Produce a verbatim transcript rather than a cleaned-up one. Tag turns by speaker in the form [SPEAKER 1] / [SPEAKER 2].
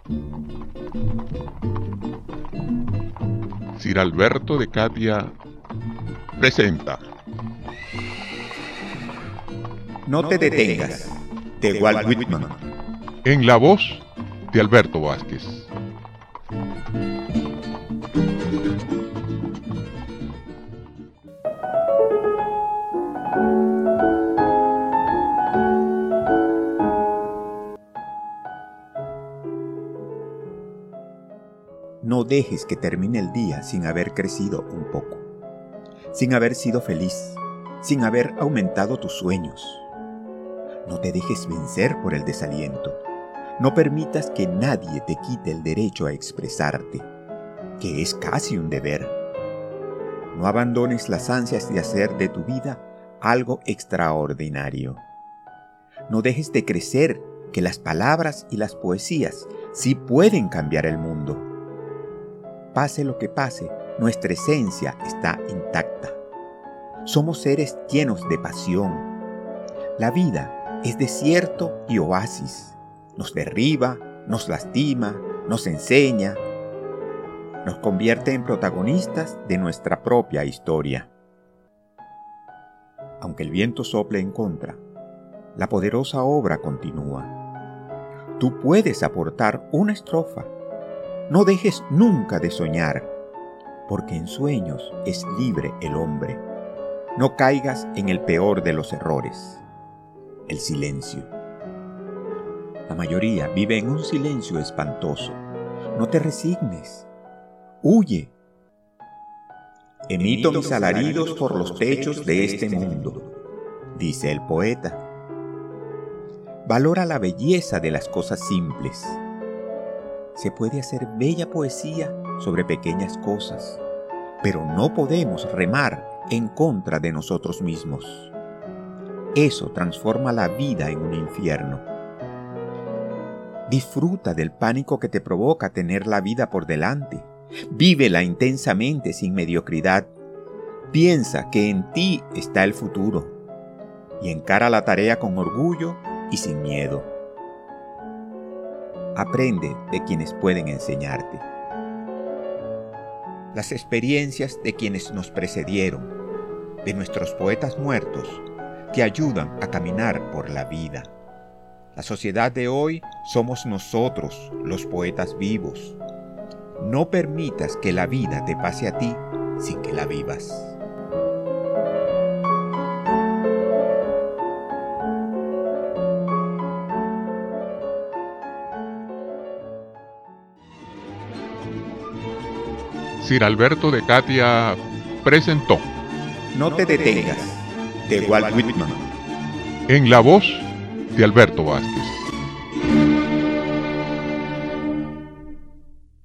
[SPEAKER 1] Sir Alberto de Catia presenta
[SPEAKER 2] No te detengas, de Walt Whitman.
[SPEAKER 1] en la voz de Alberto Vázquez.
[SPEAKER 2] No dejes que termine el día sin haber crecido un poco, sin haber sido feliz, sin haber aumentado tus sueños. No te dejes vencer por el desaliento. No permitas que nadie te quite el derecho a expresarte, que es casi un deber. No abandones las ansias de hacer de tu vida algo extraordinario. No dejes de crecer, que las palabras y las poesías sí pueden cambiar el mundo. Pase lo que pase, nuestra esencia está intacta. Somos seres llenos de pasión. La vida es desierto y oasis. Nos derriba, nos lastima, nos enseña, nos convierte en protagonistas de nuestra propia historia. Aunque el viento sople en contra, la poderosa obra continúa. Tú puedes aportar una estrofa. No dejes nunca de soñar, porque en sueños es libre el hombre. No caigas en el peor de los errores, el silencio. La mayoría vive en un silencio espantoso. No te resignes. Huye. Emito mis alaridos por los techos de este mundo, dice el poeta. Valora la belleza de las cosas simples. Se puede hacer bella poesía sobre pequeñas cosas, pero no podemos remar en contra de nosotros mismos. Eso transforma la vida en un infierno. Disfruta del pánico que te provoca tener la vida por delante. Vívela intensamente sin mediocridad. Piensa que en ti está el futuro y encara la tarea con orgullo y sin miedo. Aprende de quienes pueden enseñarte. Las experiencias de quienes nos precedieron, de nuestros poetas muertos, te ayudan a caminar por la vida. La sociedad de hoy somos nosotros, los poetas vivos. No permitas que la vida te pase a ti sin que la vivas.
[SPEAKER 1] Sir Alberto de Catia presentó
[SPEAKER 2] No te detengas, de Walt Whitman.
[SPEAKER 1] en la voz de Alberto Vázquez.